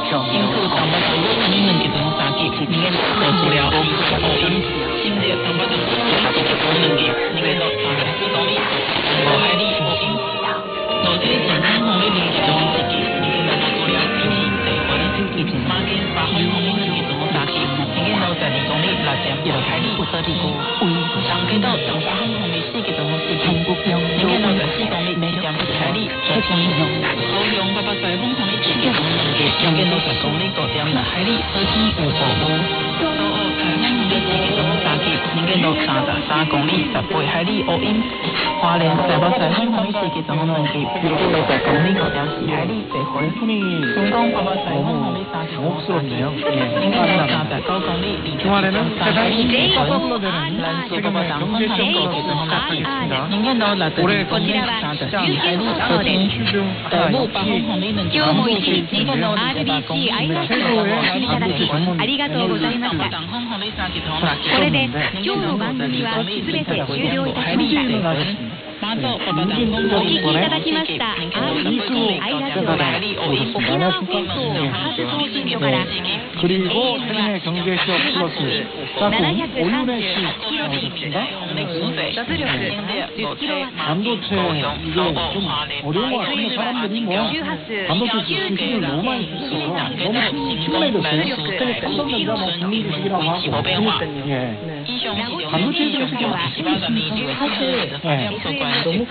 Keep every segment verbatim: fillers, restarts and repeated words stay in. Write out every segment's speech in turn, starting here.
因此当不到你能给东三级，你给做出了五五音，现在当不到我能给你给到三十四公里，我海里五音，我这里健康红的零点钟自己，你给到做了一年结婚，马给八公里能给东三级，你给到十二公里六点一海里五十二个，上给到东三公里四个东西，你给到十四公里每点一海里七公里，好用八百十公里自己能给，你给到十公里九点六海里二千五百五。你嘅到三十三公里十八海里奧因，花蓮十八十公里四嘅總能級，六十公里九點四海里北回，中東八百十公里三十公里，應該到三十九公里二點三海里北回，南蘇八百三公里嘅總能級，應該到六十公里三十四海里二點，東部八公里能級，應該到六十八公里二十海里北回， ありがとうございました。これで今日の番組はすべて終了いたしました。お聞きいただきました アールビーシー アイラジオは沖縄放送那覇放送所から エーエム はななひゃくきゅうじゅうはちキロヘルツ、出力じゅっキロワット、 반도체 이게 좀 어려운 것 같은데 사람들이 뭐 반도체 지식을 너무 많이 쓰고 너무 친근해졌어요. 삼성전자 뭐 국민주식이라고 하고 예. 반도체에 대해서 좀 아시고 있습니까? 사실 예. 너무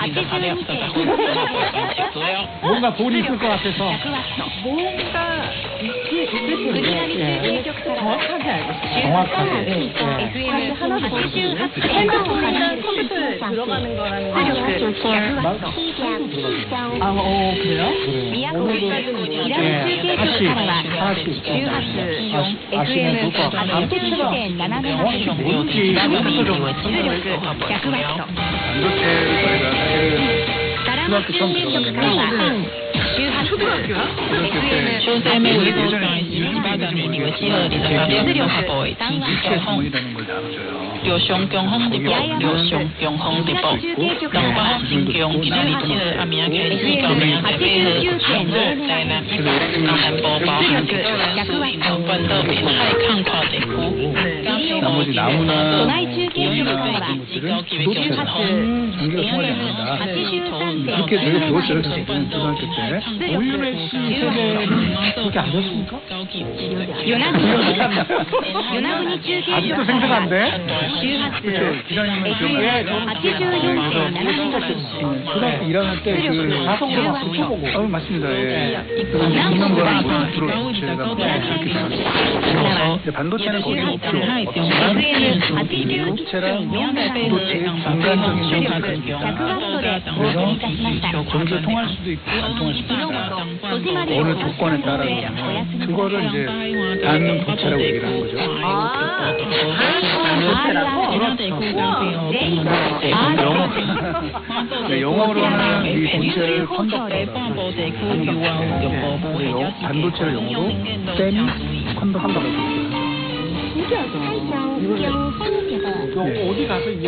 뭔가 돈이 있을 것 같아서 뭔가 있을 텐데 정확하게 알고 있어요. 정확하게 에프엠을 하나도 모르시는 설명하는 컴퓨터에 들어가는 거라는 거. 아, 어, 그래요? 예, 하나씩 하나씩 아시면 좋을 것 같아요. 반도체가 정확히 뭔지 반도체를 저희가 초등학교 처음 들어갔는데 초등학교야? 초등학교 예전에 이바다는 이거 지어리 다가려 하보이 진지경홍 료숑경홍 디보 료숑경홍 디보 동바 진경 기다리 지르 아미야 케이스가 메베흐 한국 다이나 한보 바한 수인 번더 빈하이 캉파데쿠 나머지 나무나 기도체는 전기가 통하지 않는다. 이렇게 저희가 배웠어요. 초등학교 때. 오유메시 세대는 그렇게 안 됐습니까? 아직도 생생한데? 그렇죠. 기자님은 기억나요? 초등학교 일 학년 때 그 사성도 막 붙여보고. 어, 맞습니다. 예. 그래서 이제 있는 거는 주로 제가 그렇게 생각합니다. 반도체는 거의 없죠. 반도체랑 반도체의 중간적인 영역이 있습니다. 그래서 전기가 통할 수도 있고 안 통할 수도 있다. 어느 조건에 따라서 그거를 이제 반도체라고 얘기를 하는 거죠. 아, 반도체라고? 영어로는 이 본체를 컨덕터라고 하죠. 반도체를 영어로 세미 컨덕터라고 하죠. 신기하다. 이거 어디 가서